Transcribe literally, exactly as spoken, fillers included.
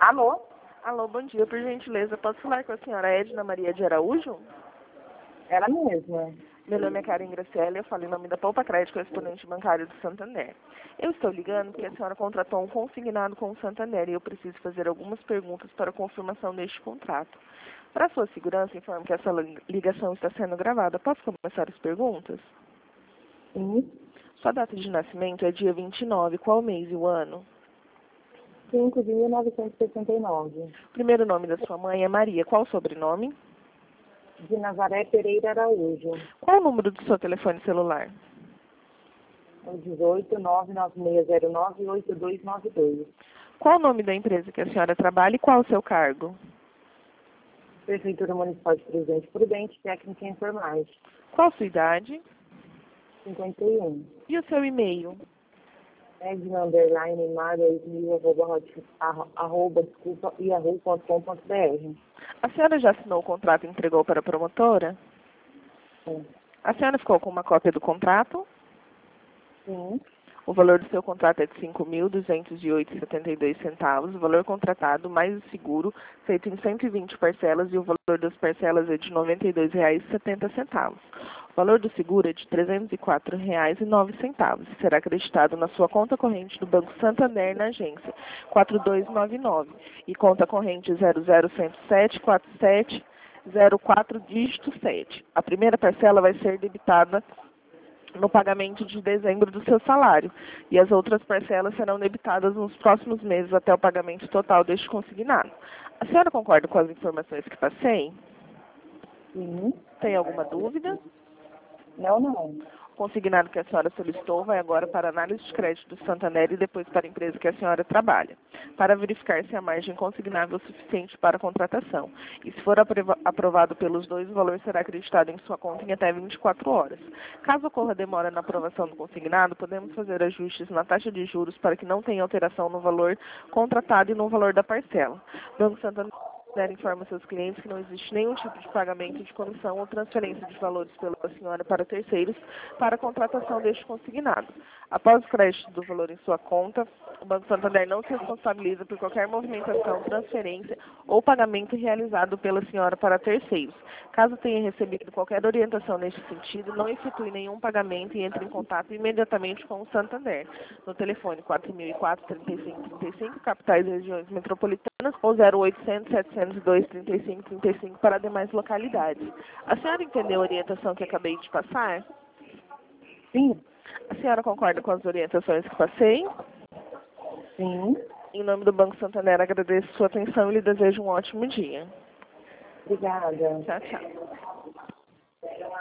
Alô? Alô, bom dia, por gentileza. Posso falar com a senhora Edna Maria de Araújo? Ela mesma. Meu nome é Karen Graciela, eu falo em nome da Poupa Crédito, correspondente bancário do Santander. Eu estou ligando porque a senhora contratou um consignado com o Santander e eu preciso fazer algumas perguntas para a confirmação deste contrato. Para sua segurança, informo que essa ligação está sendo gravada. Posso começar as perguntas? Sim. Sua data de nascimento é dia vinte e nove, qual mês e o ano? cinco de mil novecentos e sessenta e nove. O primeiro nome da sua mãe é Maria, qual o sobrenome? De Nazaré Pereira Araújo. Qual o número do seu telefone celular? O dezoito, nove nove seis zero nove, oito dois nove dois. Qual o nome da empresa que a senhora trabalha e qual o seu cargo? Prefeitura Municipal de Presidente Prudente, técnica em enfermagem. Qual a sua idade? cinquenta e um. E o seu e-mail? Edna underline mar dois mil arroba, hot- arro- arroba desculpa yahoo ponto com ponto br. A senhora já assinou o contrato e entregou para a promotora? Sim. A senhora ficou com uma cópia do contrato? Sim. O valor do seu contrato é de cinco mil duzentos e oito reais e setenta e dois centavos. O valor contratado mais o seguro feito em cento e vinte parcelas e o valor das parcelas é de noventa e dois reais e setenta centavos. O valor do seguro é de trezentos e quatro reais e nove centavos. Será acreditado na sua conta corrente do Banco Santander na agência quatro dois nove nove e conta corrente zero zero um zero sete quatro sete zero quatro dígito sete. A primeira parcela vai ser debitada no pagamento de dezembro do seu salário, e as outras parcelas serão debitadas nos próximos meses até o pagamento total deste consignado. A senhora concorda com as informações que passei? Sim. Tem alguma dúvida? Não, não. O consignado que a senhora solicitou vai agora para a análise de crédito do Santander e depois para a empresa que a senhora trabalha, para verificar se a margem consignável é suficiente para a contratação. E se for aprova- aprovado pelos dois, o valor será acreditado em sua conta em até vinte e quatro horas. Caso ocorra demora na aprovação do consignado, podemos fazer ajustes na taxa de juros para que não tenha alteração no valor contratado e no valor da parcela. Banco Santander informa seus clientes que não existe nenhum tipo de pagamento de comissão ou transferência de valores pela senhora para terceiros para a contratação deste consignado. Após o crédito do valor em sua conta, o Banco Santander não se responsabiliza por qualquer movimentação, transferência ou pagamento realizado pela senhora para terceiros. Caso tenha recebido qualquer orientação neste sentido, não efetue nenhum pagamento e entre em contato imediatamente com o Santander, no telefone quatro mil e quatro, trinta e cinco trinta e cinco, capitais e regiões metropolitanas, ou zero oitocentos, setecentos e dois, trinta e cinco trinta e cinco para demais localidades. A senhora entendeu a orientação que acabei de passar? Sim. A senhora concorda com as orientações que passei? Sim. Em nome do Banco Santander, agradeço sua atenção e lhe desejo um ótimo dia. Obrigada. Tchau, tchau.